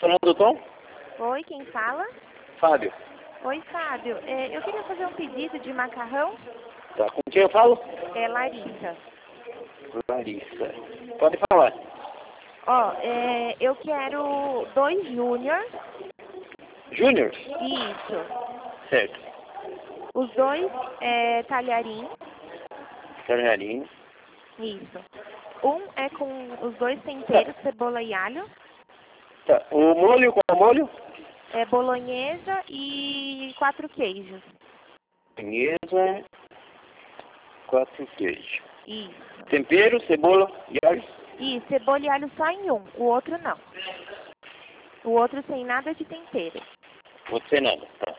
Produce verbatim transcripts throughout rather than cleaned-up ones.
falando, Tom? Oi, quem fala? Fábio. Oi, Fábio. É, eu queria fazer um pedido de macarrão. Tá, com quem eu falo? É Larissa. Larissa. Pode falar. Ó, é, eu quero dois júnior. Júnior? Isso. Certo. Os dois é, talharim. Talharim. Isso. Um é com os dois temperos, Tá. cebola e alho. Tá. O molho, qual molho? É bolonhesa e quatro queijos. Bolonhesa, quatro queijos. Isso. Tempero, cebola e alho. E cebola e alho só em um, o outro não. O outro sem nada de tempero. Você nada, tá.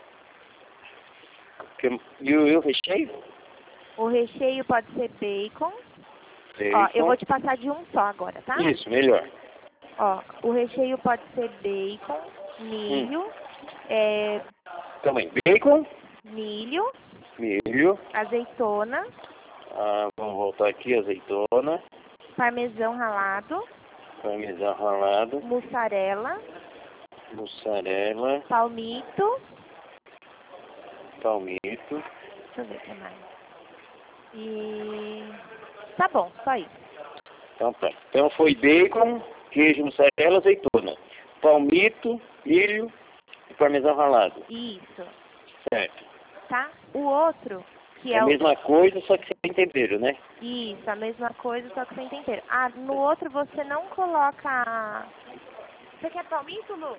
Que- E o, e o recheio? O recheio pode ser bacon. Bacon. Ó, eu vou te passar de um só agora, tá? Isso, melhor. Ó, o recheio pode ser bacon, milho, Hum. é, Também bacon, milho, milho. azeitona, Ah, vamos voltar aqui, azeitona, parmesão ralado, parmesão ralado, mussarela, mussarela, palmito. palmito. Deixa eu ver o que mais. E... Tá bom, só isso. Então tá. Então foi bacon, queijo, mussarela, azeitona, palmito, milho e parmesão ralado. Isso, Certo. tá? O outro, que É é a o... mesma coisa, só que sem tempero, né? Isso, a mesma coisa, só que sem tempero. Ah, no outro você não coloca... Você quer palmito, Lu?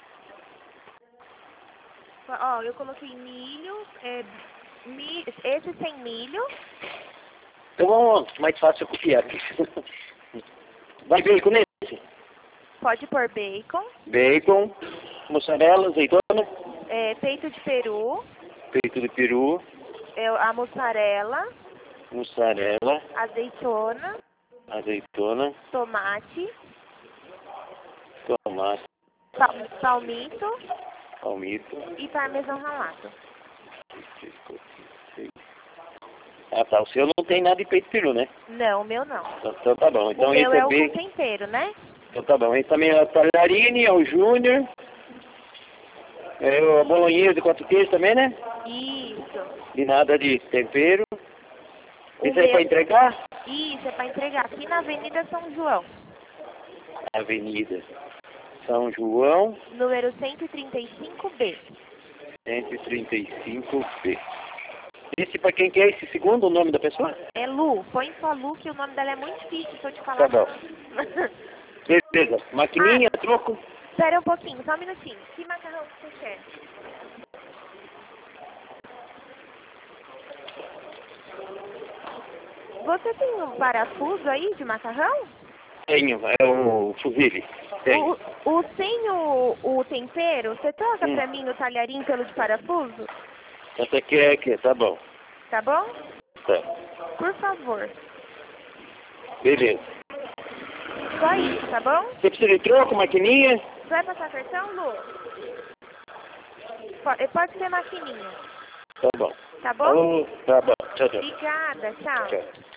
Ó, eu coloquei milho, é, mi... esse sem milho. Então vamos, mais fácil copiar aqui. Vai bacon nesse? Pode pôr bacon, Bacon, mussarela, azeitona, é, peito de peru, peito de peru, é, a mussarela, mussarela, azeitona, azeitona, tomate, tomate, pal- palmito palmito. e parmesão ralado. Ah tá, o seu não tem nada de peito de peru, né? Não, o meu não. Então, então tá bom. Então O meu esse é é o com bacon. tempero, né? Então tá bom. Esse também é o talharine, é o júnior. É o bolonhesa de quatro queijos também, né? Isso. E nada de tempero. O Isso aí é pra meu... entregar? Isso, é para entregar aqui na Avenida São João, Avenida São João, número cento e trinta e cinco B. cento e trinta e cinco B. Esse pra quem que é esse segundo, o nome da pessoa? É Lu, põe só Lu, que o nome dela é muito difícil se eu te Tá falar. bom. Beleza. Maquininha, Ah, troco? espera um pouquinho, só um minutinho. Que macarrão que você quer? Você tem um parafuso aí de macarrão? Tenho, é o fuzile. Tenho. O, o sem o, o tempero, você troca Hum. pra mim o talharim pelo de parafuso? Essa aqui é aqui, tá bom. Tá bom? Tá. Por favor. Beleza. Só isso, tá bom? Você precisa de troco, maquininha? Vai passar cartão, Lu? Pode, pode ser maquininha. Tá bom. Tá bom? Oh, tá bom. Tchau, tchau. Obrigada, tchau. Tchau.